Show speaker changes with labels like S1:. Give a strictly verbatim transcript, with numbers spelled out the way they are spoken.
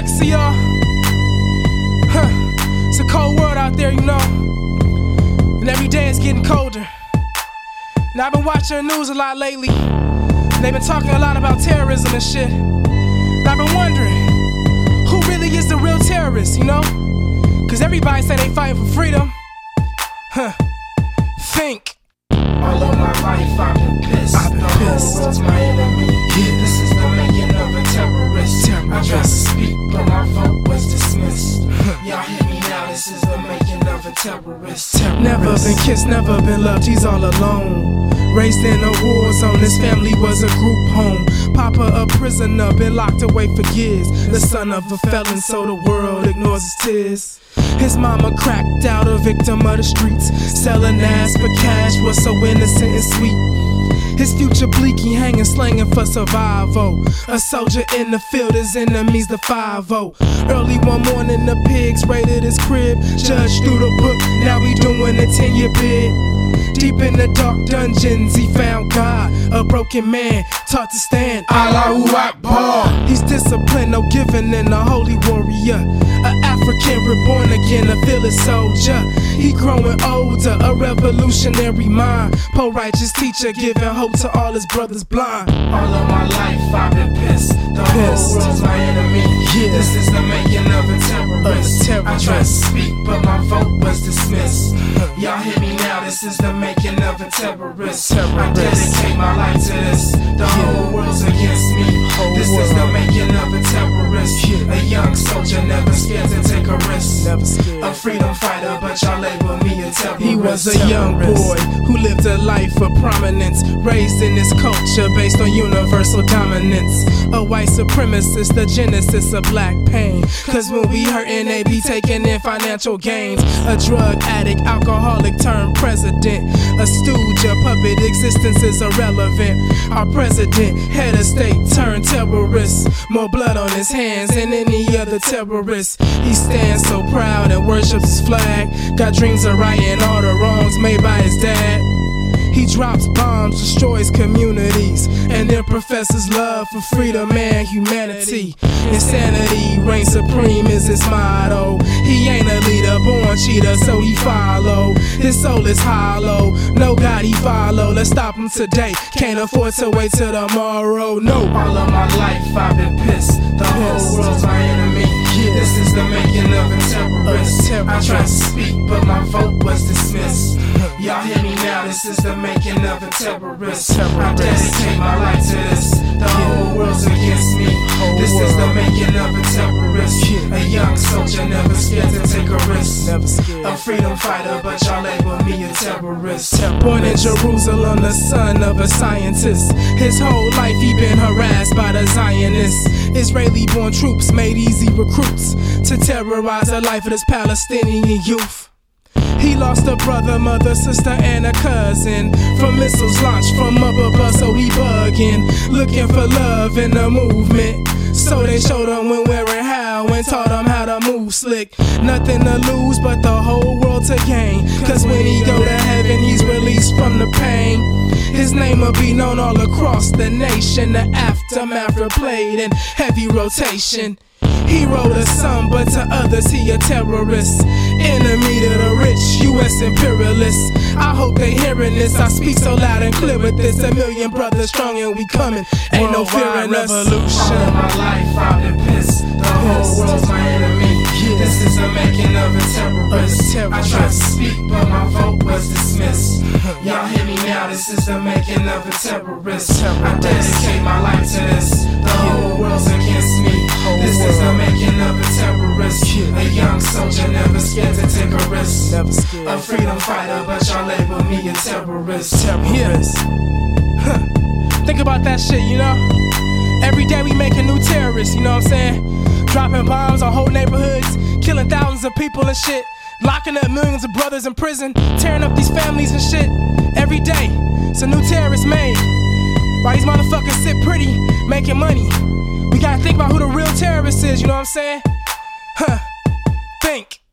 S1: like, see y'all, huh, it's a cold world out there, you know, and every day it's getting colder. Now I've been watching the news a lot lately, and they've been talking a lot about terrorism and shit. And I've been wondering, who really is the real terrorist, you know? Cause everybody say they fighting for freedom. Huh, think.
S2: All of my life I've been pissed.
S1: I've been
S2: the
S1: pissed.
S2: whole world's my enemy.
S1: Yeah.
S2: This is the making of a terrorist.
S1: Terrorist.
S2: I tried to speak, but my vote was dismissed. Y'all hear me now? This is the making of a terrorist.
S1: terrorist. Never been kissed, never been loved, he's all alone. Raised in a war zone, his family was a group home. Papa a prisoner, been locked away for years. The son of a felon, so the world ignores his tears. His mama cracked out, a victim of the streets. Selling ass for cash, was so innocent and sweet. His future bleak, he hanging, slanging for survival. A soldier in the field, his enemies the five oh. Early one morning, the pigs raided his crib. Judge threw the book, now he doing a ten-year bid. Deep in the dark dungeons, he found God, a broken man, taught to stand.
S2: Allahu Akbar.
S1: He's disciplined, no giving, and a holy warrior. An African reborn again, a fearless soldier. He growing older, a revolutionary mind. Poor righteous teacher, giving hope to all his brothers blind.
S2: All of my life I've been pissed. The
S1: Pissed.
S2: whole world's my enemy.
S1: Yeah.
S2: This is the making of a terrorist.
S1: Of a terrorist.
S2: I tried to speak, but my vote was dismissed. Y'all hear me now? This is the making of a terrorist.
S1: Terrorist.
S2: I dedicate my life to this. The
S1: Yeah.
S2: whole world's against me.
S1: Whole
S2: This is the
S1: world.
S2: making of a terrorist.
S1: Yeah.
S2: A young soldier, never scared to take a risk.
S1: Never scared.
S2: A freedom fighter, but y'all label me a terrorist.
S1: He was a young boy who lived a life of prominence, raised in this culture based on universal dominance. A white supremacist, the genesis of black pain. Cause when we hurtin', they be taking in financial gains. A drug addict, alcoholic turned president. A stooge, a puppet, existence is irrelevant. Our president, head of state, turned terrorist. More blood on his hands than any other terrorist. He stands so proud and worships his flag. Got dreams of righting all the wrongs made by his dad. He drops bombs, destroys communities, and then professes love for freedom and humanity. Insanity reigns supreme is his motto. He ain't a leader, born cheater, so he follow. His soul is hollow, no God he follow. Let's stop him today, can't afford to wait till tomorrow, no.
S2: All of my life I've been pissed. The whole world's my enemy. This is the making of a terrorist. I tried to speak, but my vote was dismissed. Y'all hear me now? This is the making of a terrorist. I dedicate my life to this. The whole world's against me. This is the making of a terrorist. A young soldier, never scared to take a risk.
S1: Never scared.
S2: A freedom fighter, but y'all label me a terrorist.
S1: Born in Jerusalem, the son of a scientist. His whole life he been harassed by the Zionists. Israeli-born troops made easy recruits to terrorize the life of this Palestinian youth. He lost a brother, mother, sister, and a cousin from missiles launched from up above, so he bugging, looking for love in the movement. So they showed him when, where, and how, and taught him how to move slick. Nothing to lose but the whole world to gain. Cause when he go to heaven, he's released from the pain. His name will be known all across the nation. The aftermath replayed in heavy rotation. He wrote a song, but to others he a terrorist. Enemy to the rich, U S imperialists. I hope they hearing this. I speak so loud and clear with this. A million brothers strong and we coming. Ain't no fear in us.
S2: All of my life I've been pissed. The whole world's my enemy. This is the making of a terrorist. I tried to speak, but my vote was dismissed. Y'all hear me now? This is the making of a terrorist. I dedicate my life to this. The whole world's against me. This is the making of a terrorist. A young soldier, never scared to take a risk.
S1: Never scared.
S2: A freedom fighter, but y'all label me a terrorist.
S1: Terrorist. Huh. Think about that shit, you know? Every day we make a new terrorist, you know what I'm saying? Dropping bombs on whole neighborhoods, killing thousands of people and shit, locking up millions of brothers in prison, tearing up these families and shit. Every day, it's a new terrorist made. While these motherfuckers sit pretty, making money. We gotta think about who the real terrorist is, you know what I'm saying? Huh. Think.